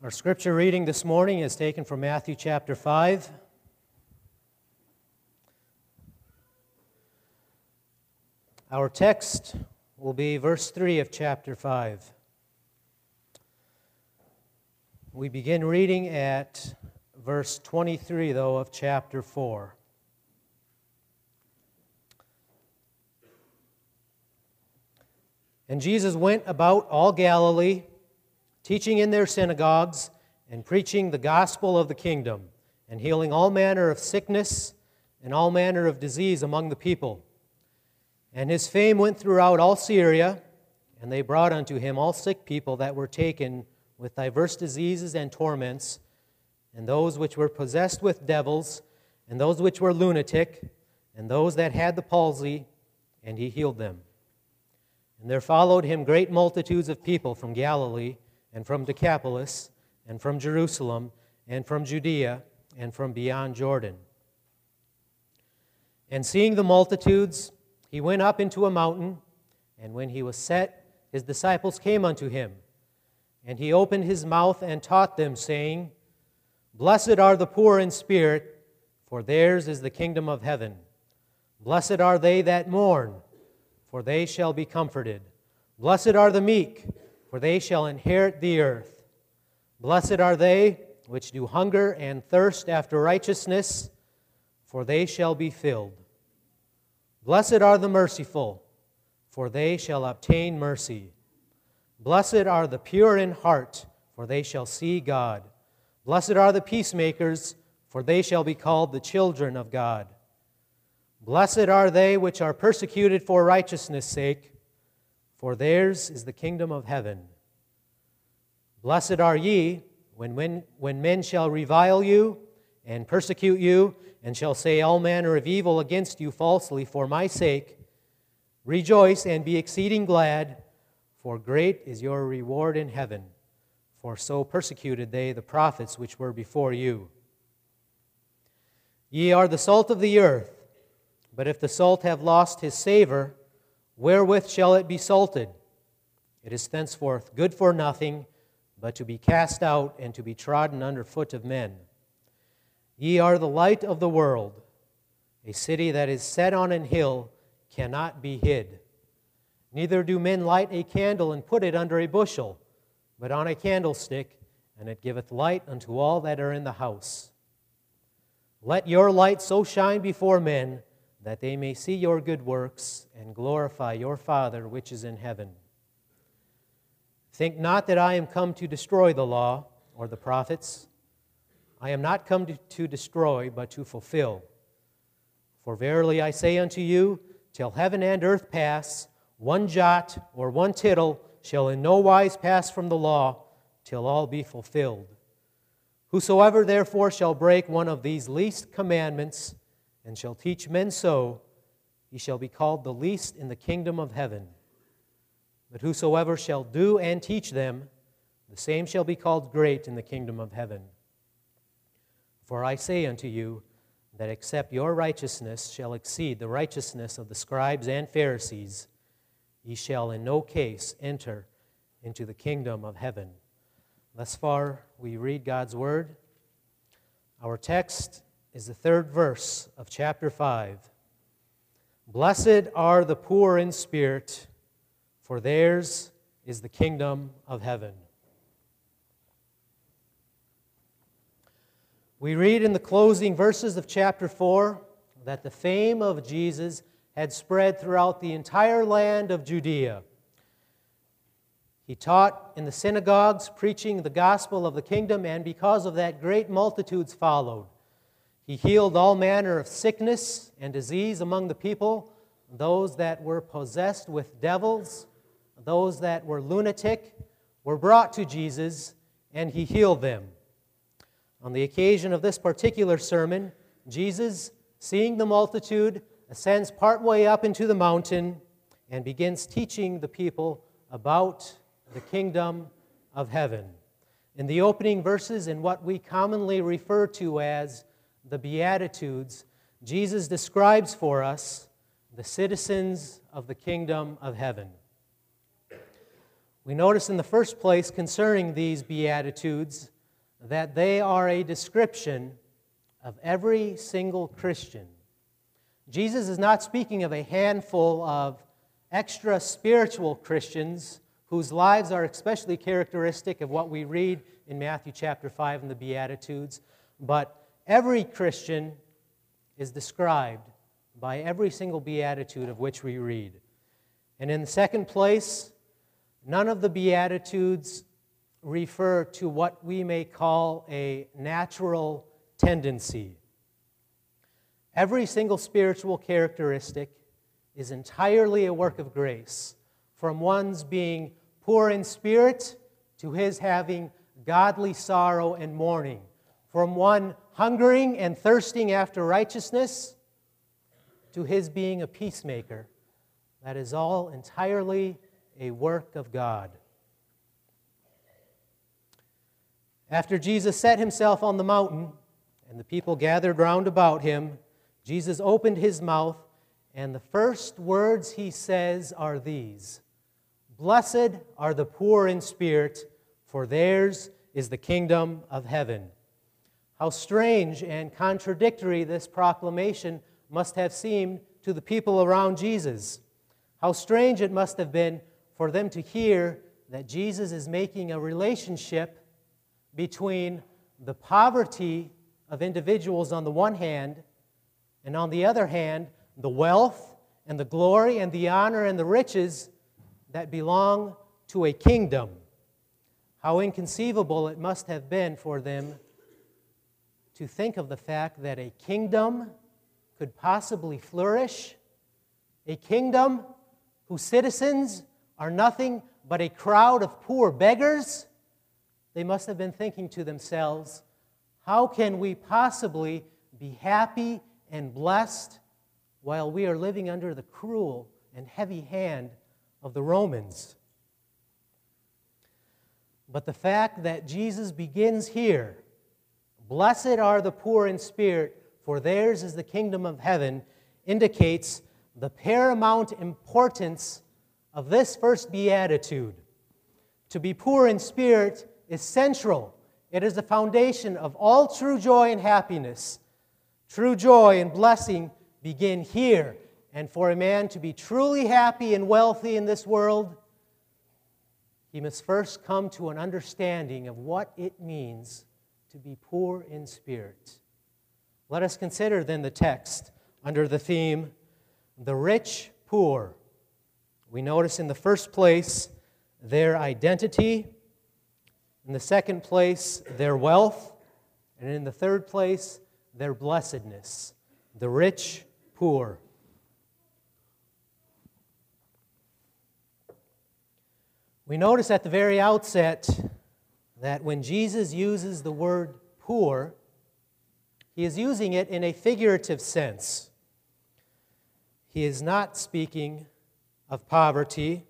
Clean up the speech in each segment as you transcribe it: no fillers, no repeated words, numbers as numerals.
Our scripture reading this morning is taken from Matthew chapter 5. Our text will be verse 3 of chapter 5. We begin reading at verse 23, though, of chapter 4. And Jesus went about all Galilee, teaching in their synagogues and preaching the gospel of the kingdom, and healing all manner of sickness and all manner of disease among the people. And his fame went throughout all Syria, and they brought unto him all sick people that were taken with diverse diseases and torments, and those which were possessed with devils, and those which were lunatic, and those that had the palsy, and he healed them. And there followed him great multitudes of people from Galilee, and from Decapolis, and from Jerusalem, and from Judea, and from beyond Jordan. And seeing the multitudes, he went up into a mountain, and when he was set, his disciples came unto him. And he opened his mouth and taught them, saying, Blessed are the poor in spirit, for theirs is the kingdom of heaven. Blessed are they that mourn, for they shall be comforted. Blessed are the meek, for they shall inherit the earth. Blessed are they which do hunger and thirst after righteousness, for they shall be filled. Blessed are the merciful, for they shall obtain mercy. Blessed are the pure in heart, for they shall see God. Blessed are the peacemakers, for they shall be called the children of God. Blessed are they which are persecuted for righteousness' sake, for theirs is the kingdom of heaven. Blessed are ye when men shall revile you and persecute you, and shall say all manner of evil against you falsely for my sake. Rejoice and be exceeding glad, for great is your reward in heaven. For so persecuted they the prophets which were before you. Ye are the salt of the earth, but if the salt have lost his savor, wherewith shall it be salted? It is thenceforth good for nothing, but to be cast out and to be trodden under foot of men. Ye are the light of the world. A city that is set on an hill cannot be hid. Neither do men light a candle and put it under a bushel, but on a candlestick, and it giveth light unto all that are in the house. Let your light so shine before men, that they may see your good works and glorify your Father which is in heaven. Think not that I am come to destroy the law or the prophets. I am not come to destroy, but to fulfill. For verily I say unto you, till heaven and earth pass, one jot or one tittle shall in no wise pass from the law, till all be fulfilled. Whosoever therefore shall break one of these least commandments, and shall teach men so, he shall be called the least in the kingdom of heaven. But whosoever shall do and teach them, the same shall be called great in the kingdom of heaven. For I say unto you, that except your righteousness shall exceed the righteousness of the scribes and Pharisees, ye shall in no case enter into the kingdom of heaven. Thus far we read God's word. Our text is the third verse of chapter 5. Blessed are the poor in spirit, for theirs is the kingdom of heaven. We read in the closing verses of chapter 4 that the fame of Jesus had spread throughout the entire land of Judea. He taught in the synagogues, preaching the gospel of the kingdom, and because of that, great multitudes followed. He healed all manner of sickness and disease among the people, those that were possessed with devils, those that were lunatic, were brought to Jesus, and he healed them. On the occasion of this particular sermon, Jesus, seeing the multitude, ascends partway up into the mountain and begins teaching the people about the kingdom of heaven. In the opening verses, in what we commonly refer to as the Beatitudes, Jesus describes for us the citizens of the kingdom of heaven. We notice in the first place concerning these Beatitudes that they are a description of every single Christian. Jesus is not speaking of a handful of extra spiritual Christians whose lives are especially characteristic of what we read in Matthew chapter 5 in the Beatitudes, but every Christian is described by every single beatitude of which we read. And in the second place, none of the Beatitudes refer to what we may call a natural tendency. Every single spiritual characteristic is entirely a work of grace, from one's being poor in spirit to his having godly sorrow and mourning, from one hungering and thirsting after righteousness to his being a peacemaker. That is all entirely a work of God. After Jesus set himself on the mountain and the people gathered round about him, Jesus opened his mouth, and the first words he says are these: "Blessed are the poor in spirit, for theirs is the kingdom of heaven." How strange and contradictory this proclamation must have seemed to the people around Jesus. How strange it must have been for them to hear that Jesus is making a relationship between the poverty of individuals on the one hand, and on the other hand, the wealth and the glory and the honor and the riches that belong to a kingdom. How inconceivable it must have been for them to think of the fact that a kingdom could possibly flourish, a kingdom whose citizens are nothing but a crowd of poor beggars. They must have been thinking to themselves, how can we possibly be happy and blessed while we are living under the cruel and heavy hand of the Romans? But the fact that Jesus begins here, "Blessed are the poor in spirit, for theirs is the kingdom of heaven," indicates the paramount importance of this first beatitude. To be poor in spirit is central. It is the foundation of all true joy and happiness. True joy and blessing begin here. And for a man to be truly happy and wealthy in this world, he must first come to an understanding of what it means to be poor in spirit. Let us consider then the text under the theme, the rich poor. We notice in the first place their identity, in the second place their wealth, and in the third place their blessedness. The rich poor. We notice at the very outset that when Jesus uses the word poor, he is using it in a figurative sense. He is not speaking of poverty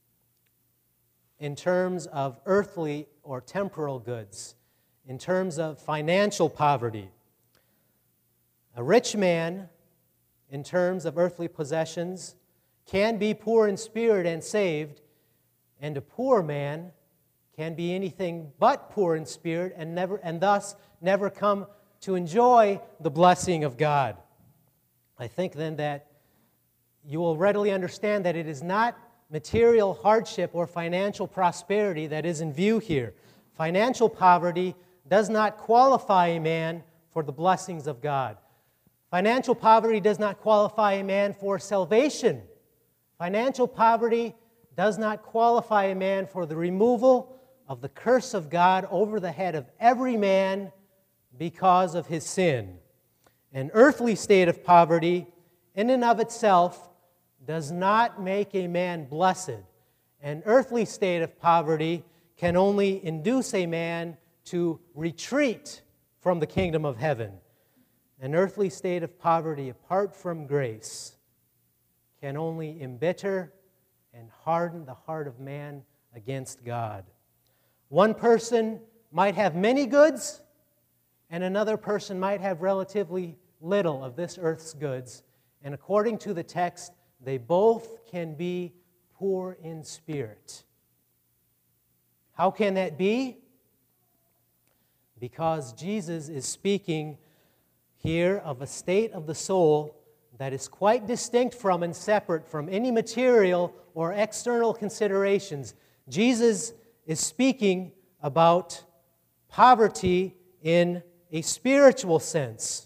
in terms of earthly or temporal goods, in terms of financial poverty. A rich man, in terms of earthly possessions, can be poor in spirit and saved, and a poor man can be anything but poor in spirit and thus never come to enjoy the blessing of God. I think then that you will readily understand that it is not material hardship or financial prosperity that is in view here. Financial poverty does not qualify a man for the blessings of God. Financial poverty does not qualify a man for salvation. Financial poverty does not qualify a man for the removal of the curse of God over the head of every man because of his sin. An earthly state of poverty, in and of itself, does not make a man blessed. An earthly state of poverty can only induce a man to retreat from the kingdom of heaven. An earthly state of poverty apart from grace can only embitter and harden the heart of man against God. One person might have many goods, and another person might have relatively little of this earth's goods. And according to the text, they both can be poor in spirit. How can that be? because Jesus is speaking here of a state of the soul that is quite distinct from and separate from any material or external considerations. Jesus is speaking about poverty in a spiritual sense.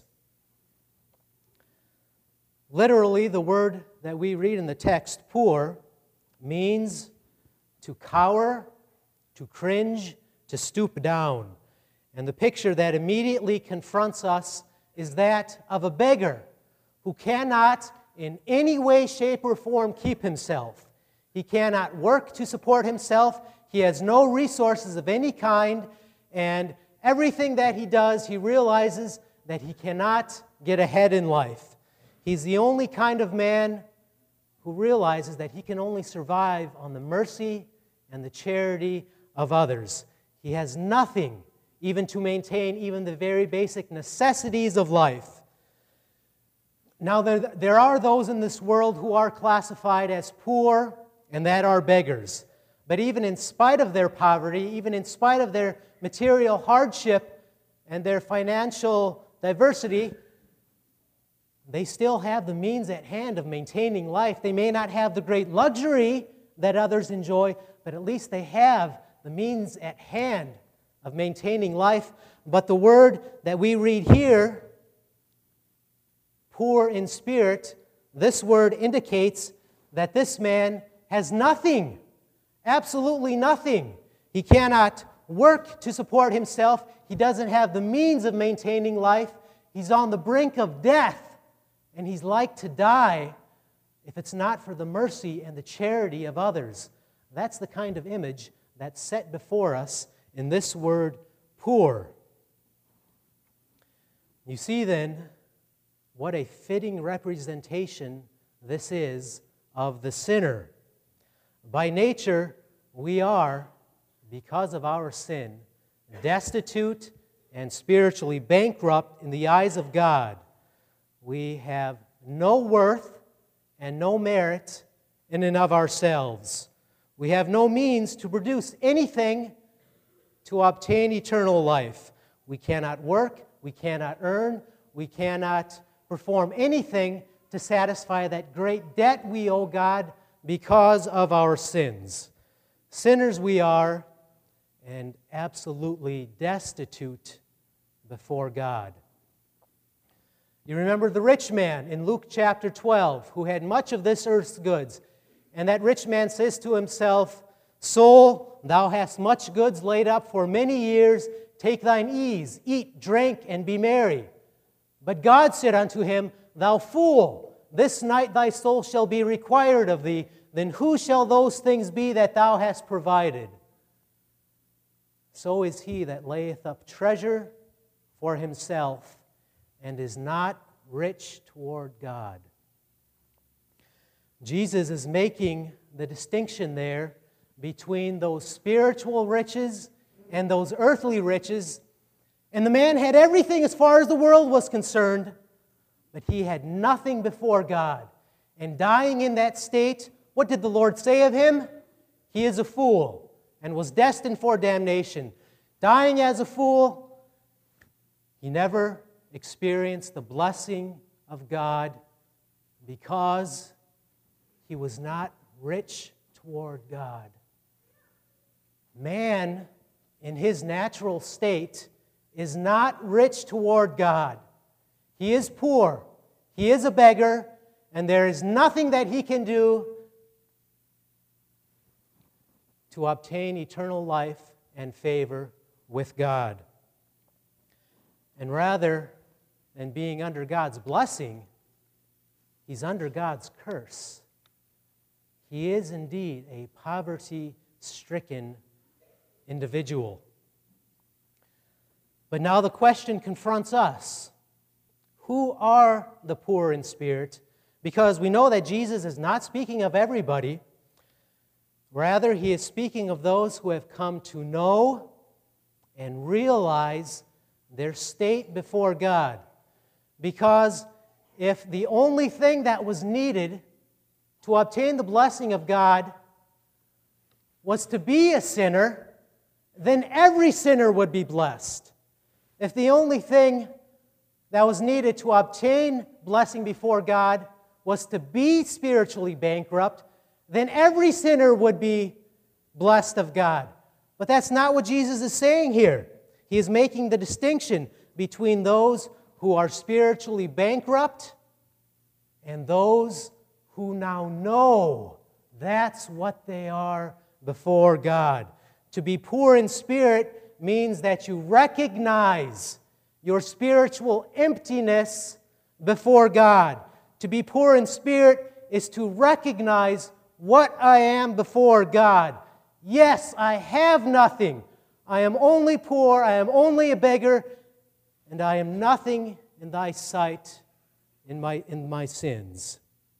Literally, the word that we read in the text, poor, means to cower, to cringe, to stoop down. And the picture that immediately confronts us is that of a beggar who cannot in any way, shape, or form keep himself. He cannot work to support himself. He has no resources of any kind, and everything that he does, he realizes that he cannot get ahead in life. He's the only kind of man who realizes that he can only survive on the mercy and the charity of others. He has nothing even to maintain even the very basic necessities of life. Now, there are those in this world who are classified as poor and that are beggars. But even in spite of their poverty, even in spite of their material hardship and their financial diversity, they still have the means at hand of maintaining life. They may not have the great luxury that others enjoy, but at least they have the means at hand of maintaining life. But the word that we read here, poor in spirit, this word indicates that this man has nothing, absolutely nothing. He cannot work to support himself. He doesn't have the means of maintaining life. He's on the brink of death, and he's like to die if it's not for the mercy and the charity of others. That's the kind of image that's set before us in this word, poor. You see then what a fitting representation this is of the sinner. By nature, we are, because of our sin, destitute and spiritually bankrupt in the eyes of God. We have no worth and no merit in and of ourselves. We have no means to produce anything to obtain eternal life. We cannot work, we cannot earn, we cannot perform anything to satisfy that great debt we owe God because of our sins. Sinners we are, and absolutely destitute before God. You remember the rich man in Luke chapter 12 who had much of this earth's goods. And that rich man says to himself, "Soul, thou hast much goods laid up for many years. Take thine ease, eat, drink, and be merry." But God said unto him, "Thou fool, this night thy soul shall be required of thee. Then who shall those things be that thou hast provided?" So is he that layeth up treasure for himself and is not rich toward God. Jesus is making the distinction there between those spiritual riches and those earthly riches. And the man had everything as far as the world was concerned, but he had nothing before God. And dying in that state, what did the Lord say of him? He is a fool and was destined for damnation. Dying as a fool, he never experienced the blessing of God because he was not rich toward God. Man, in his natural state, is not rich toward God. He is poor, he is a beggar, and there is nothing that he can do to obtain eternal life and favor with God. And rather than being under God's blessing, he's under God's curse. He is indeed a poverty-stricken individual. But now the question confronts us. Who are the poor in spirit? Because we know that Jesus is not speaking of everybody. Rather, he is speaking of those who have come to know and realize their state before God. Because if the only thing that was needed to obtain the blessing of God was to be a sinner, then every sinner would be blessed. If the only thing that was needed to obtain blessing before God was to be spiritually bankrupt, then every sinner would be blessed of God. But that's not what Jesus is saying here. He is making the distinction between those who are spiritually bankrupt and those who now know that's what they are before God. To be poor in spirit means that you recognize your spiritual emptiness before God. To be poor in spirit is to recognize what I am before God. Yes, I have nothing. I am only poor, I am only a beggar, and I am nothing in thy sight in my sins.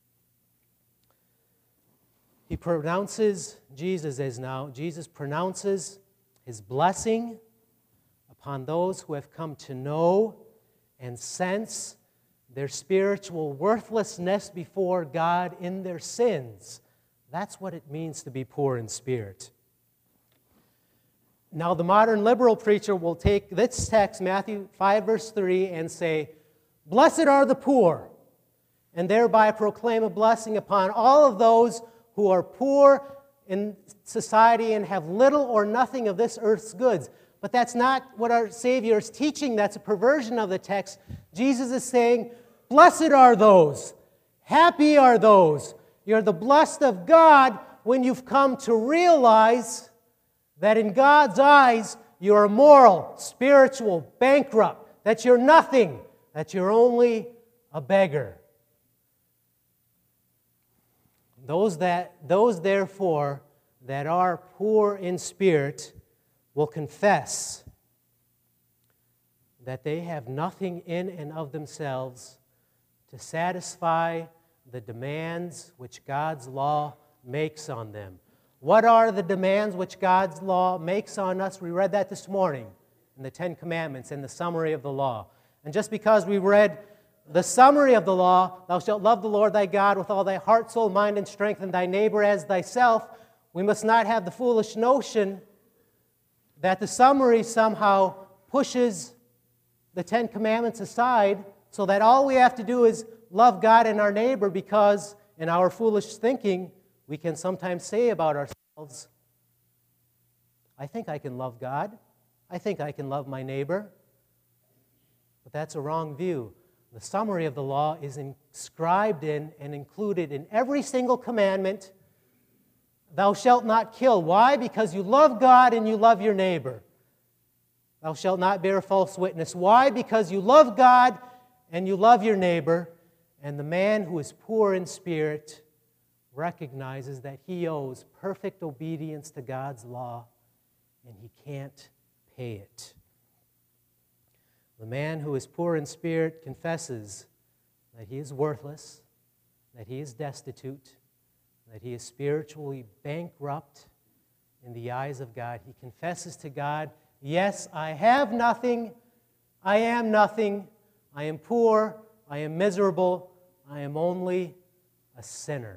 Jesus pronounces his blessing upon those who have come to know and sense their spiritual worthlessness before God in their sins. That's what it means to be poor in spirit. Now, the modern liberal preacher will take this text, Matthew 5, verse 3, and say, "Blessed are the poor," and thereby proclaim a blessing upon all of those who are poor in society and have little or nothing of this earth's goods. But that's not what our Savior is teaching. That's a perversion of the text. Jesus is saying, blessed are those, happy are those. You're the blessed of God when you've come to realize that in God's eyes you're immoral, spiritual, bankrupt, that you're nothing, that you're only a beggar. Those therefore that are poor in spirit will confess that they have nothing in and of themselves to satisfy the demands which God's law makes on them. What are the demands which God's law makes on us? We read that this morning in the Ten Commandments, in the summary of the law. And just because we read the summary of the law, thou shalt love the Lord thy God with all thy heart, soul, mind, and strength, and thy neighbor as thyself, we must not have the foolish notion that the summary somehow pushes the Ten Commandments aside so that all we have to do is love God and our neighbor, because in our foolish thinking, we can sometimes say about ourselves, I think I can love God. I think I can love my neighbor. But that's a wrong view. The summary of the law is inscribed in and included in every single commandment. Thou shalt not kill. Why? Because you love God and you love your neighbor. Thou shalt not bear false witness. Why? Because you love God and you love your neighbor. And the man who is poor in spirit recognizes that he owes perfect obedience to God's law and he can't pay it. The man who is poor in spirit confesses that he is worthless, that he is destitute, that he is spiritually bankrupt in the eyes of God. He confesses to God, yes, I have nothing, I am nothing, I am poor, I am miserable, I am only a sinner.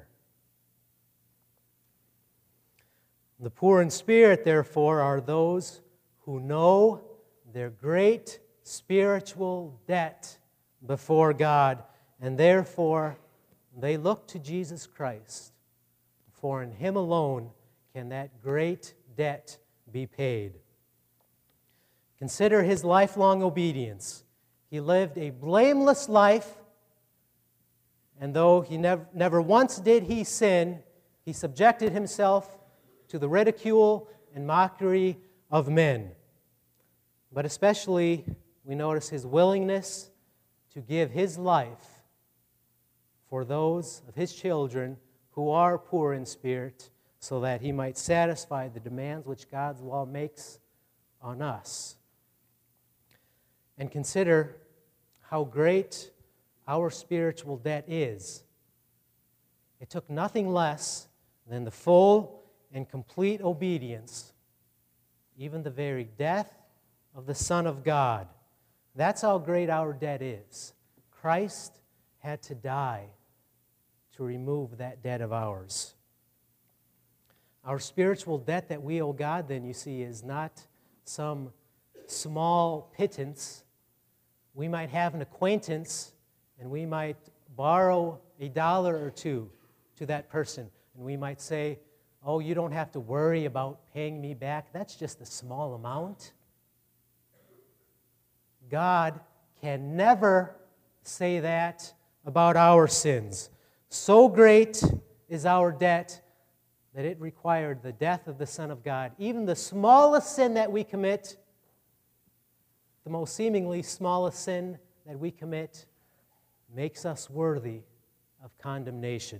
The poor in spirit, therefore, are those who know their great spiritual debt before God, and therefore they look to Jesus Christ, for in Him alone can that great debt be paid. Consider His lifelong obedience. He lived a blameless life, and though He never once did He sin, He subjected Himself to the ridicule and mockery of men. But especially, we notice His willingness to give His life for those of His children who are poor in spirit, so that He might satisfy the demands which God's law makes on us. And consider how great our spiritual debt is. It took nothing less than the full and complete obedience, even the very death of the Son of God. That's how great our debt is. Christ had to die to remove that debt of ours. Our spiritual debt that we owe God, then, you see, is not some small pittance. We might have an acquaintance, and we might borrow $1 or $2 to that person. And we might say, oh, you don't have to worry about paying me back. That's just a small amount. God can never say that about our sins. So great is our debt that it required the death of the Son of God. Even the smallest sin that we commit, the most seemingly smallest sin that we commit, makes us worthy of condemnation.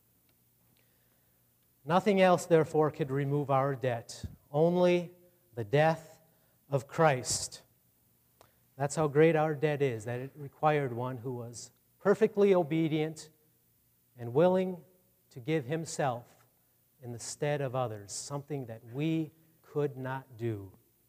Nothing else, therefore, could remove our debt. Only the death of Christ. That's how great our debt is, that it required one who was perfectly obedient and willing to give himself in the stead of others, something that we could not do.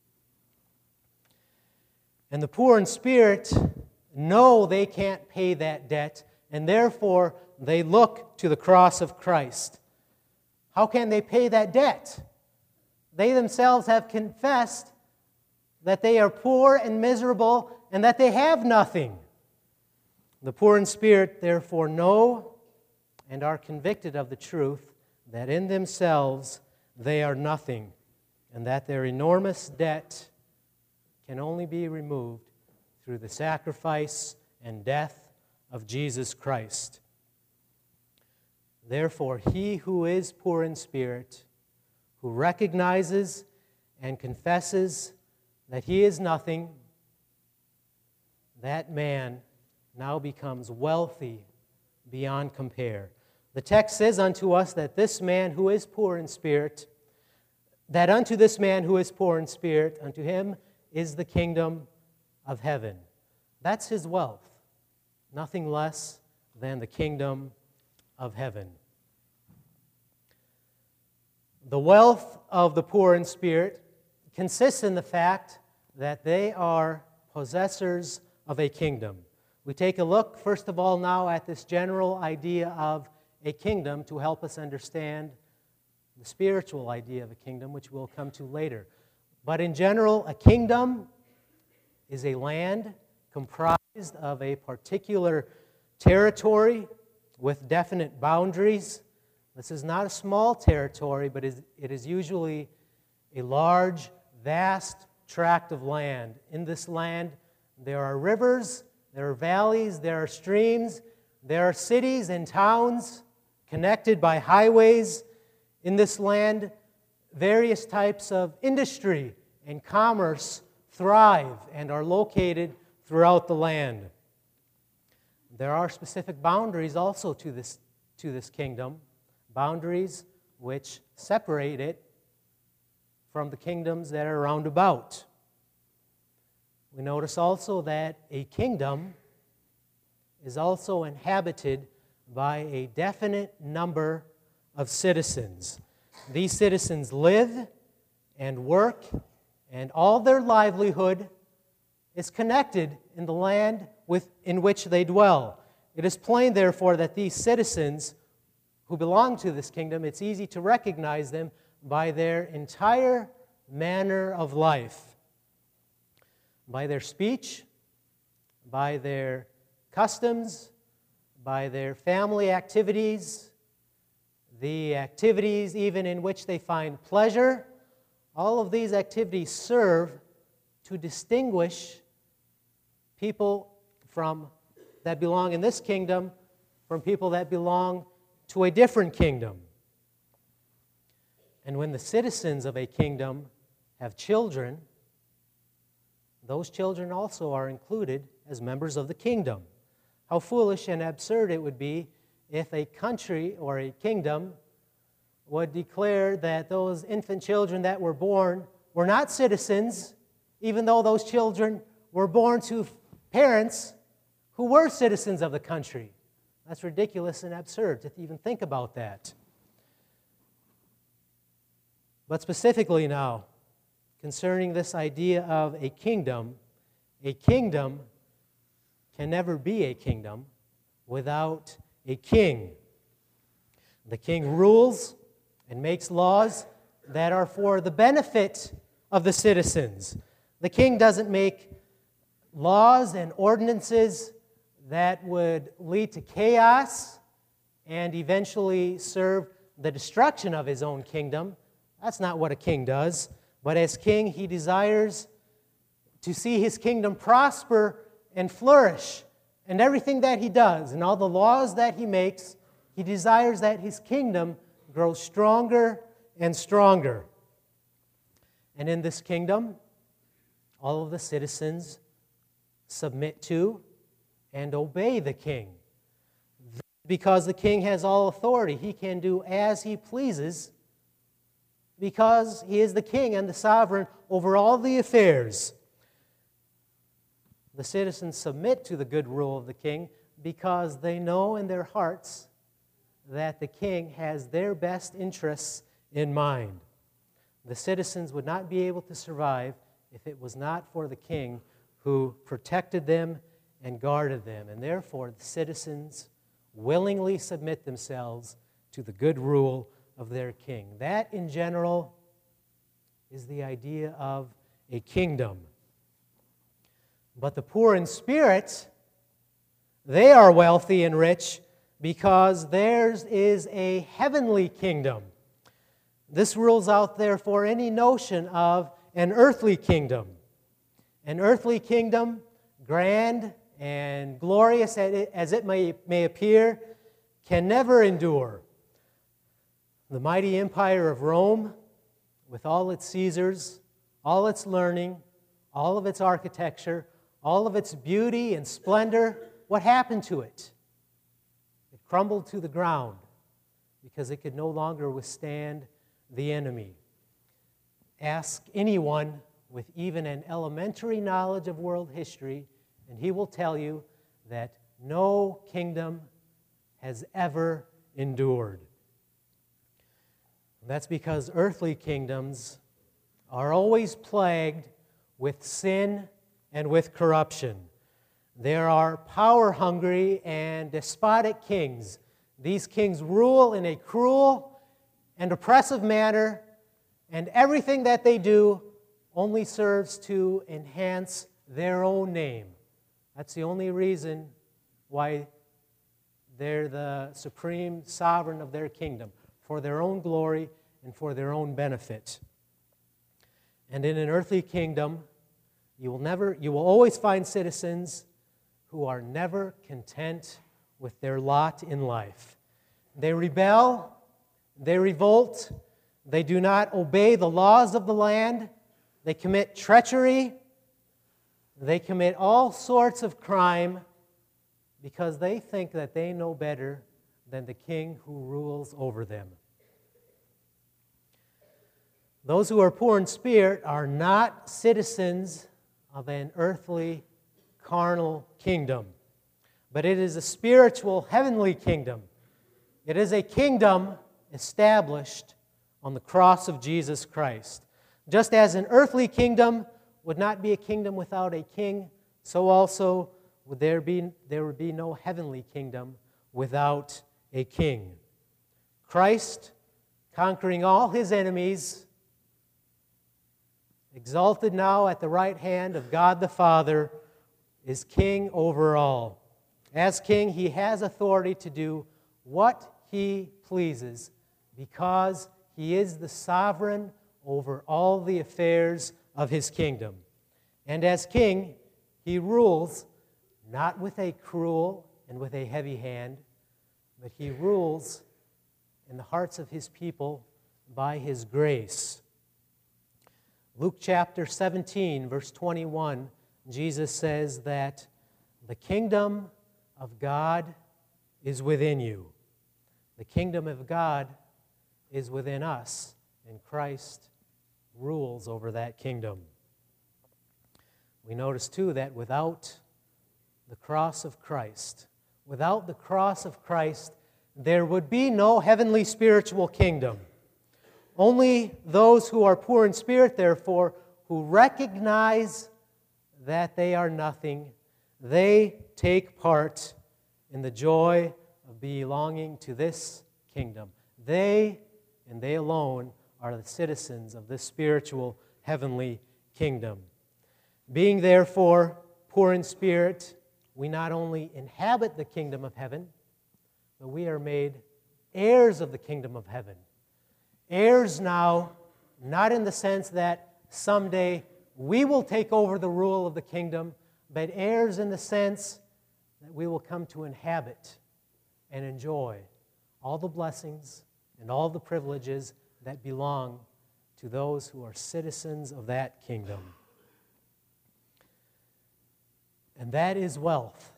And the poor in spirit know they can't pay that debt, and therefore they look to the cross of Christ. How can they pay that debt? They themselves have confessed that they are poor and miserable and that they have nothing. The poor in spirit, therefore, know and are convicted of the truth that in themselves they are nothing, and that their enormous debt can only be removed through the sacrifice and death of Jesus Christ. Therefore, he who is poor in spirit, who recognizes and confesses that he is nothing, that man now becomes wealthy beyond compare. The text says unto us that this man who is poor in spirit, that unto this man who is poor in spirit, unto him is the kingdom of heaven. That's his wealth, nothing less than the kingdom of heaven. The wealth of the poor in spirit consists in the fact that they are possessors of a kingdom. We take a look, first of all, now at this general idea of a kingdom to help us understand the spiritual idea of a kingdom, which we'll come to later. But in general, a kingdom is a land comprised of a particular territory with definite boundaries. This is not a small territory, but it is usually a large, vast tract of land. In this land, there are rivers, there are valleys, there are streams, there are cities and towns connected by highways. In this land, various types of industry and commerce thrive and are located throughout the land. There are specific boundaries also to this kingdom, boundaries which separate it from the kingdoms that are round about. We notice also that a kingdom is also inhabited by a definite number of citizens. These citizens live and work, and all their livelihood is connected in the land in which they dwell. It is plain, therefore, that these citizens who belong to this kingdom, it's easy to recognize them by their entire manner of life, by their speech, by their customs, by their family activities, the activities even in which they find pleasure. All of these activities serve to distinguish people that belong in this kingdom from people that belong to a different kingdom. And when the citizens of a kingdom have children, those children also are included as members of the kingdom. How foolish and absurd it would be if a country or a kingdom would declare that those infant children that were born were not citizens, even though those children were born to parents who were citizens of the country. That's ridiculous and absurd to even think about that. But specifically now, concerning this idea of a kingdom can never be a kingdom without a king. The king rules and makes laws that are for the benefit of the citizens. The king doesn't make laws and ordinances that would lead to chaos and eventually serve the destruction of his own kingdom. That's not what a king does. But as king, he desires to see his kingdom prosper and flourish. And everything that he does and all the laws that he makes, he desires that his kingdom grows stronger and stronger. And in this kingdom, all of the citizens submit to and obey the king. Because the king has all authority, he can do as he pleases because he is the king and the sovereign over all the affairs. The citizens submit to the good rule of the king because they know in their hearts that the king has their best interests in mind. The citizens would not be able to survive if it was not for the king who protected them and guarded them. And therefore, the citizens willingly submit themselves to the good rule of their king. That, in general, is the idea of a kingdom. But the poor in spirit, they are wealthy and rich because theirs is a heavenly kingdom. This rules out, therefore, any notion of an earthly kingdom. An earthly kingdom, grand and glorious as it may appear, can never endure. The mighty empire of Rome, with all its Caesars, all its learning, all of its architecture, all of its beauty and splendor, what happened to it? It crumbled to the ground because it could no longer withstand the enemy. Ask anyone with even an elementary knowledge of world history, and he will tell you that no kingdom has ever endured. That's because earthly kingdoms are always plagued with sin and with corruption. There are power-hungry and despotic kings. These kings rule in a cruel and oppressive manner, and everything that they do only serves to enhance their own name. That's the only reason why they're the supreme sovereign of their kingdom, for their own glory and for their own benefit. And in an earthly kingdom, you will always find citizens who are never content with their lot in life. They rebel, they revolt, they do not obey the laws of the land, they commit treachery, they commit all sorts of crime because they think that they know better than the king who rules over them. Those who are poor in spirit are not citizens of an earthly, carnal kingdom, but it is a spiritual, heavenly kingdom. It is a kingdom established on the cross of Jesus Christ. Just as an earthly kingdom would not be a kingdom without a king, so also there would be no heavenly kingdom without a king. Christ, conquering all his enemies, exalted now at the right hand of God the Father, is king over all. As king, he has authority to do what he pleases because he is the sovereign over all the affairs of his kingdom. And as king, he rules not with a cruel and with a heavy hand, but he rules in the hearts of his people by his grace. Luke chapter 17, verse 21, Jesus says that the kingdom of God is within you. The kingdom of God is within us, and Christ rules over that kingdom. We notice too that without the cross of Christ, there would be no heavenly spiritual kingdom. Only those who are poor in spirit, therefore, who recognize that they are nothing, they take part in the joy of belonging to this kingdom. They, and they alone, are the citizens of this spiritual heavenly kingdom. Being therefore poor in spirit, we not only inhabit the kingdom of heaven, but we are made heirs of the kingdom of heaven. Heirs now, not in the sense that someday we will take over the rule of the kingdom, but heirs in the sense that we will come to inhabit and enjoy all the blessings and all the privileges that belong to those who are citizens of that kingdom. And that is wealth.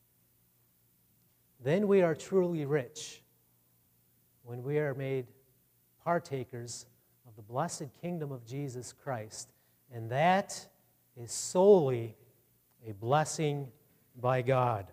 Then we are truly rich when we are made partakers of the blessed kingdom of Jesus Christ. And that is solely a blessing by God.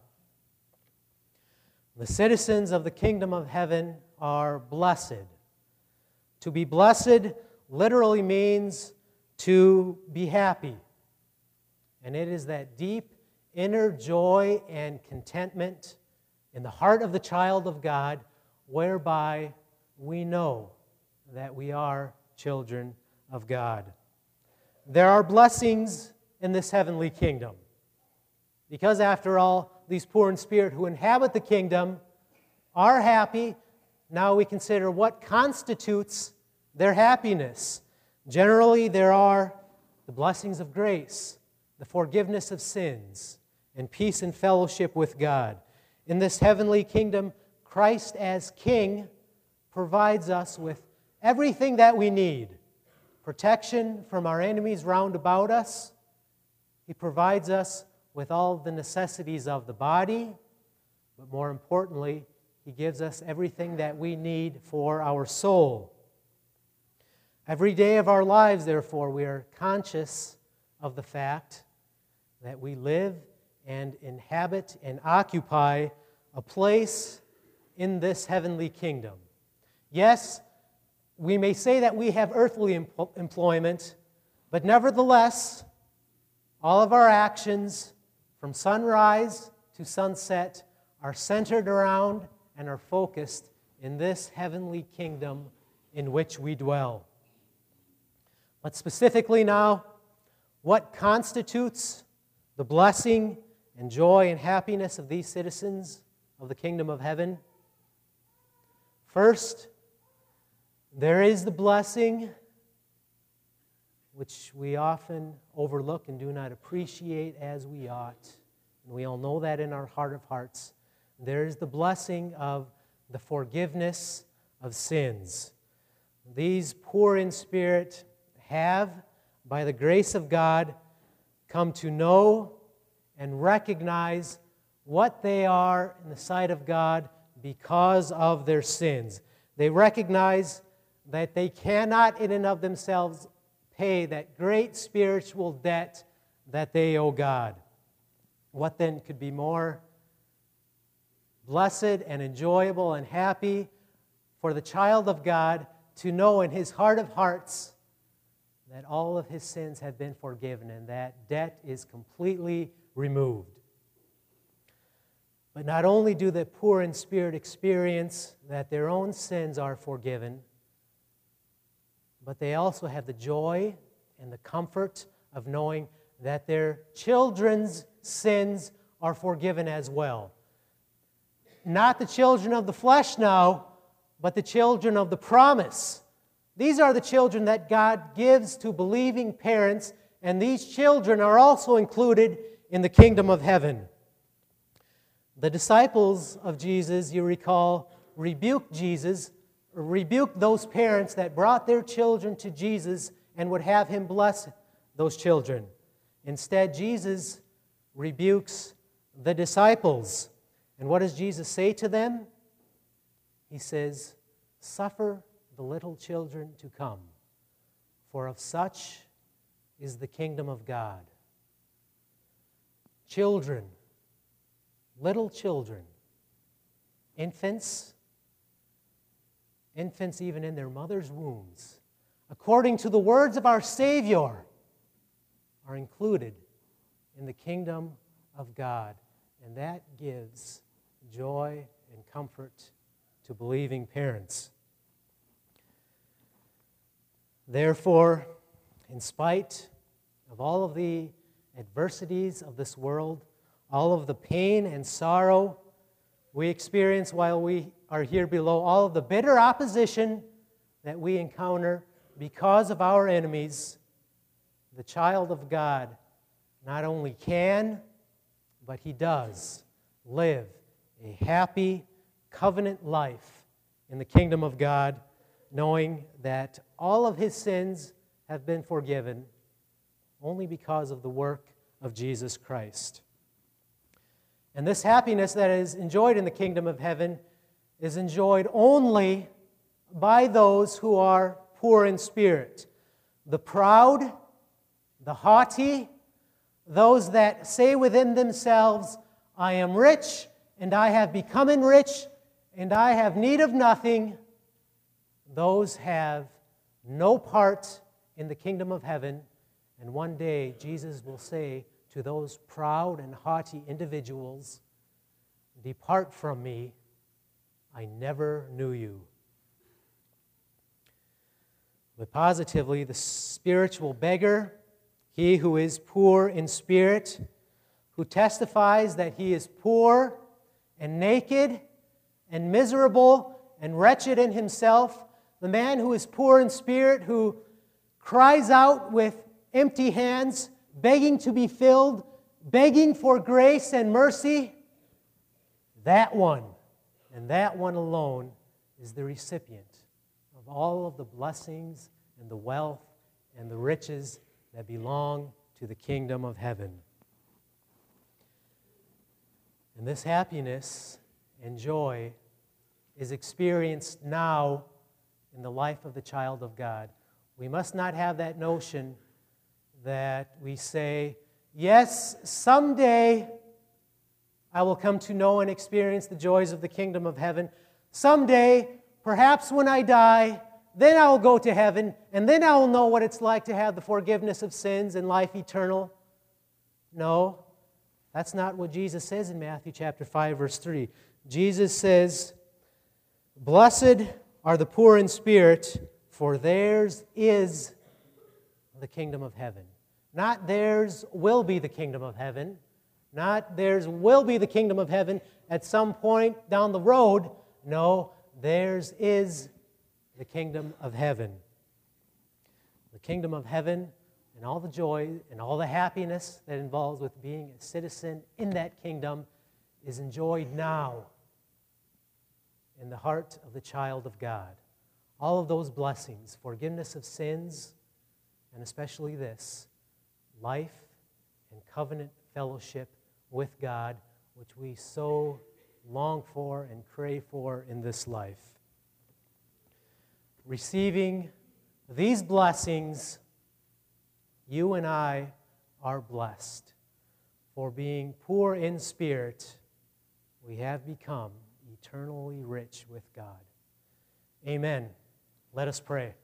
The citizens of the kingdom of heaven are blessed. To be blessed literally means to be happy. And it is that deep inner joy and contentment in the heart of the child of God, whereby we know that we are children of God. There are blessings in this heavenly kingdom, because after all, these poor in spirit who inhabit the kingdom are happy. Now we consider what constitutes their happiness. Generally, there are the blessings of grace, the forgiveness of sins, and peace and fellowship with God. In this heavenly kingdom, Christ as King provides us with everything that we need. Protection from our enemies round about us. He provides us with all the necessities of the body, but more importantly, He gives us everything that we need for our soul. Every day of our lives, therefore, we are conscious of the fact that we live and inhabit and occupy a place in this heavenly kingdom. Yes, we may say that we have earthly employment, but nevertheless, all of our actions from sunrise to sunset are centered around and are focused in this heavenly kingdom in which we dwell. But specifically now, what constitutes the blessing and joy and happiness of these citizens of the kingdom of heaven? First, there is the blessing which we often overlook and do not appreciate as we ought. And we all know that in our heart of hearts. There is the blessing of the forgiveness of sins. These poor in spirit have, by the grace of God, come to know and recognize what they are in the sight of God because of their sins. They recognize that they cannot in and of themselves pay that great spiritual debt that they owe God. What then could be more blessed and enjoyable and happy for the child of God to know in his heart of hearts that all of his sins have been forgiven and that debt is completely removed. But not only do the poor in spirit experience that their own sins are forgiven, but they also have the joy and the comfort of knowing that their children's sins are forgiven as well. Not the children of the flesh now, but the children of the promise. These are the children that God gives to believing parents, and these children are also included in the kingdom of heaven. The disciples of Jesus, you recall, rebuked those parents that brought their children to Jesus and would have Him bless those children. Instead, Jesus rebukes the disciples. And what does Jesus say to them? He says, "Suffer the little children to come, for of such is the kingdom of God." Children, little children, infants even in their mother's wombs, according to the words of our Savior, are included in the kingdom of God. And that gives joy and comfort to believing parents. Therefore, in spite of all of the adversities of this world, all of the pain and sorrow we experience while we are here below, all of the bitter opposition that we encounter because of our enemies, the child of God not only can, but he does live a happy covenant life in the kingdom of God, knowing that all of his sins have been forgiven only because of the work of Jesus Christ. And this happiness that is enjoyed in the kingdom of heaven is enjoyed only by those who are poor in spirit. The proud, the haughty, those that say within themselves, I am rich, and I have become rich, and I have need of nothing, those have no part in the kingdom of heaven. And one day Jesus will say to those proud and haughty individuals, depart from me, I never knew you. But positively, the spiritual beggar, he who is poor in spirit, who testifies that he is poor and naked and miserable and wretched in himself, the man who is poor in spirit, who cries out with empty hands, begging to be filled, begging for grace and mercy, that one, and that one alone, is the recipient of all of the blessings and the wealth and the riches that belong to the kingdom of heaven. And this happiness and joy is experienced now in the life of the child of God. We must not have that notion that we say, yes, someday I will come to know and experience the joys of the kingdom of heaven. Someday, perhaps when I die, then I will go to heaven, and then I will know what it's like to have the forgiveness of sins and life eternal. No, that's not what Jesus says in Matthew chapter 5, verse 3. Jesus says, blessed are the poor in spirit, for theirs is the kingdom of heaven. Not theirs will be the kingdom of heaven. Not theirs will be the kingdom of heaven at some point down the road. No, theirs is the kingdom of heaven. The kingdom of heaven and all the joy and all the happiness that involves with being a citizen in that kingdom is enjoyed now in the heart of the child of God. All of those blessings, forgiveness of sins, and especially this, life and covenant fellowship with God, which we so long for and crave for in this life. Receiving these blessings, you and I are blessed. For being poor in spirit, we have become eternally rich with God. Amen. Let us pray.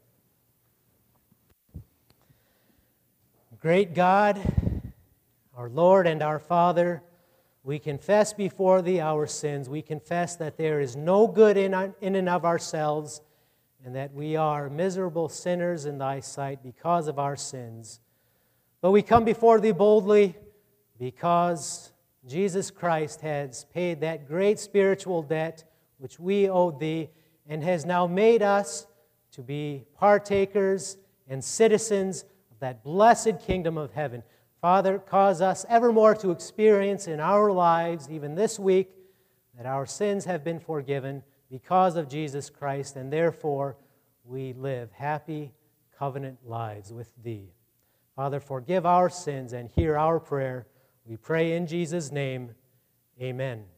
Great God, our Lord and our Father, we confess before Thee our sins. We confess that there is no good in and of ourselves, and that we are miserable sinners in Thy sight because of our sins. But we come before Thee boldly because Jesus Christ has paid that great spiritual debt which we owed Thee, and has now made us to be partakers and citizens of that blessed kingdom of heaven. Father, cause us evermore to experience in our lives, even this week, that our sins have been forgiven because of Jesus Christ, and therefore we live happy covenant lives with Thee. Father, forgive our sins and hear our prayer. We pray in Jesus' name, amen.